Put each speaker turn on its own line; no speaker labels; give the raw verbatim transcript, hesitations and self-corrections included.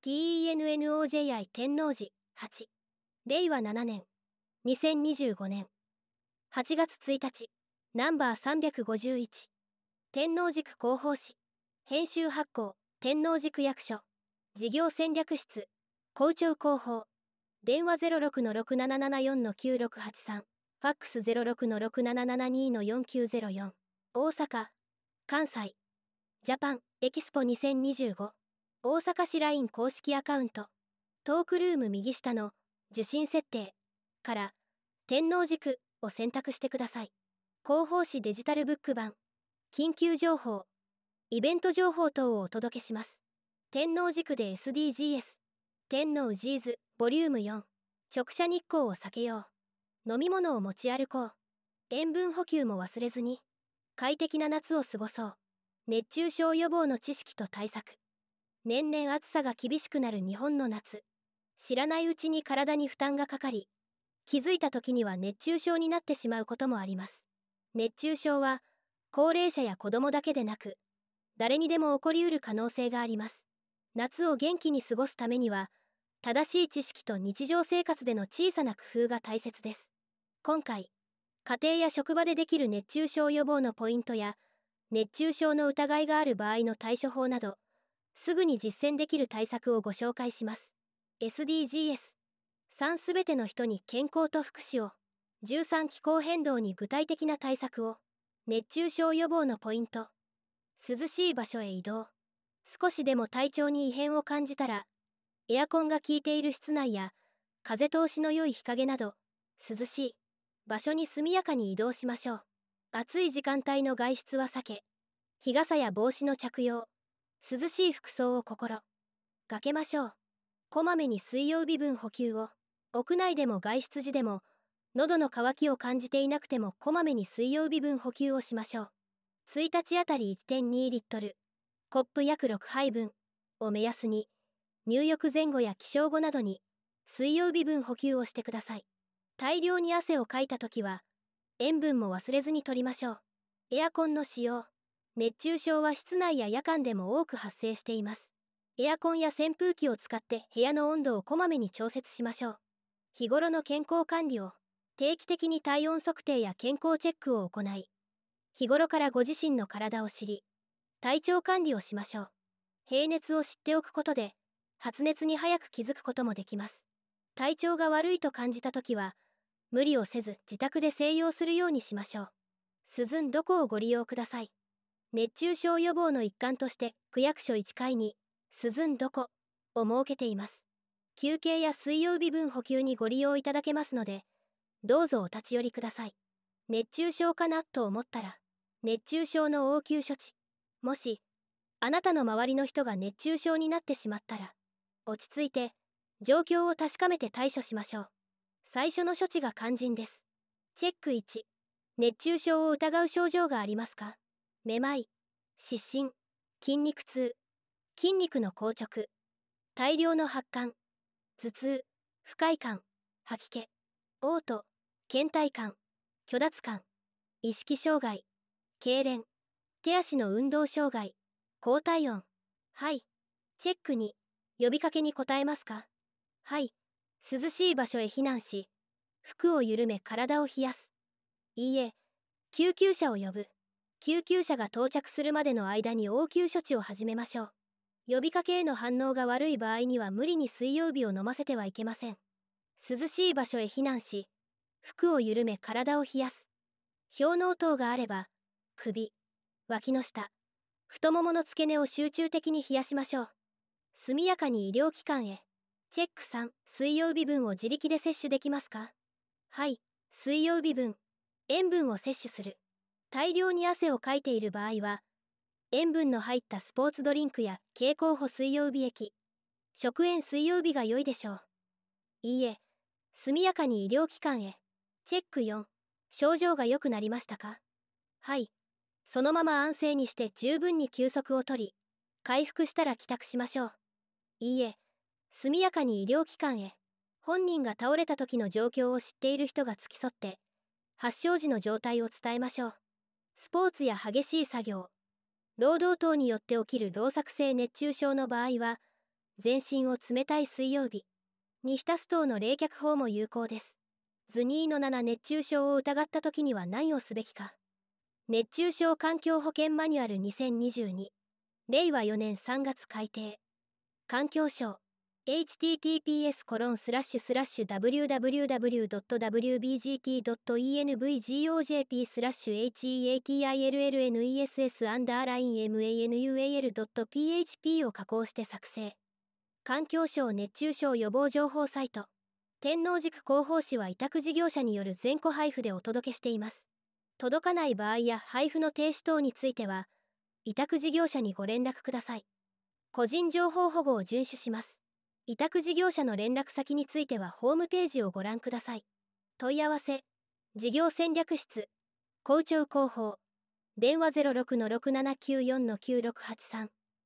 ティーエヌエヌオージェイアイ 天王寺はちれいわななねんにせんにじゅうごねんはちがつついたちナンバーさんびゃくごじゅういち天王寺区広報誌編集発行天王寺区役所事業戦略室校長広報電話 ゼロろくのろくななななよんのきゅうろくはちさんファックス ゼロろくのろくななななにのよんきゅうゼロよん大阪関西ジャパンエキスポにせんにじゅうご大阪市 ライン 公式アカウントトークルーム右下の受信設定から天王寺区を選択してください。広報誌デジタルブック版緊急情報イベント情報等をお届けします。天王寺区で エスディージーエス 天王ジーズボリュームよん直射日光を避けよう飲み物を持ち歩こう塩分補給も忘れずに快適な夏を過ごそう熱中症予防の知識と対策年々暑さが厳しくなる日本の夏知らないうちに体に負担がかかり気づいた時には熱中症になってしまうこともあります。熱中症は高齢者や子供だけでなく誰にでも起こりうる可能性があります。夏を元気に過ごすためには正しい知識と日常生活での小さな工夫が大切です。今回家庭や職場でできる熱中症予防のポイントや熱中症の疑いがある場合の対処法などすぐに実践できる対策をご紹介します。エスディージーエスさん すべての人に健康と福祉をじゅうさん気候変動に具体的な対策を熱中症予防のポイント涼しい場所へ移動少しでも体調に異変を感じたらエアコンが効いている室内や風通しの良い日陰など涼しい場所に速やかに移動しましょう。暑い時間帯の外出は避け日傘や帽子の着用涼しい服装を心がけましょう。こまめに水曜日分補給を屋内でも外出時でも喉の渇きを感じていなくてもこまめに水曜日分補給をしましょう。ついたちあたり いってんにリットルコップ約ろくはいぶんを目安に入浴前後や起床後などに水曜日分補給をしてください。大量に汗をかいた時は塩分も忘れずに摂りましょう。エアコンの使用熱中症は室内や夜間でも多く発生しています。エアコンや扇風機を使って部屋の温度をこまめに調節しましょう。日頃の健康管理を定期的に体温測定や健康チェックを行い日頃からご自身の体を知り体調管理をしましょう。平熱を知っておくことで発熱に早く気づくこともできます。体調が悪いと感じたときは無理をせず自宅で静養するようにしましょう。涼んどこをご利用ください。熱中症予防の一環として区役所いちかいに涼んどこを設けています。休憩や水曜日分補給にご利用いただけますのでどうぞお立ち寄りください。熱中症かなと思ったら熱中症の応急処置もしあなたの周りの人が熱中症になってしまったら落ち着いて状況を確かめて対処しましょう。最初の処置が肝心です。チェックいち熱中症を疑う症状がありますか？めまい、失神、筋肉痛、筋肉の硬直、大量の発汗、頭痛、不快感、吐き気、嘔吐、倦怠感、虚脱感、意識障害、痙攣、手足の運動障害、高体温。はい。チェックに呼びかけに答えますか？はい。涼しい場所へ避難し服を緩め体を冷やす。いいえ。救急車を呼ぶ。救急車が到着するまでの間に応急処置を始めましょう。呼びかけへの反応が悪い場合には無理に水曜日を飲ませてはいけません。涼しい場所へ避難し服を緩め体を冷やす。氷の等があれば首、脇の下、太ももの付け根を集中的に冷やしましょう。速やかに医療機関へ。チェックさん水曜日分を自力で摂取できますか？はい。水曜日分塩分を摂取する。大量に汗をかいている場合は塩分の入ったスポーツドリンクや経口補水曜日液食塩水曜日が良いでしょう。いいえ。速やかに医療機関へ。チェックよん症状が良くなりましたか？はい。そのまま安静にして十分に休息をとり回復したら帰宅しましょう。いいえ。速やかに医療機関へ。本人が倒れた時の状況を知っている人が付き添って発症時の状態を伝えましょう。スポーツや激しい作業労働等によって起きる労作性熱中症の場合は全身を冷たい水曜日に浸す等の冷却法も有効です。図 にのなな 熱中症を疑った時には何をすべきか。熱中症環境保険マニュアルにせんにじゅうにれいわよねんさんがつ改訂。環境省 エイチティーティーピーエスコロンスラッシュスラッシュダブリューダブリューダブリュードットダブリュービージーティードットイーエヌブイジーオージェーピースラッシュエイチイーエーティーアイエルエルエヌイーエスエスアンダーラインエムエーエヌユーエーエルドットピーエイチピーを加工して作成。環境省熱中症予防情報サイト。天王寺区広報誌は委託事業者による全戸配布でお届けしています。届かない場合や配布の停止等については、委託事業者にご連絡ください。個人情報保護を遵守します。委託事業者の連絡先についてはホームページをご覧ください。問い合わせ、事業戦略室、広聴広報、電話 ゼロろくのろくななきゅうよんのきゅうろくはちさん。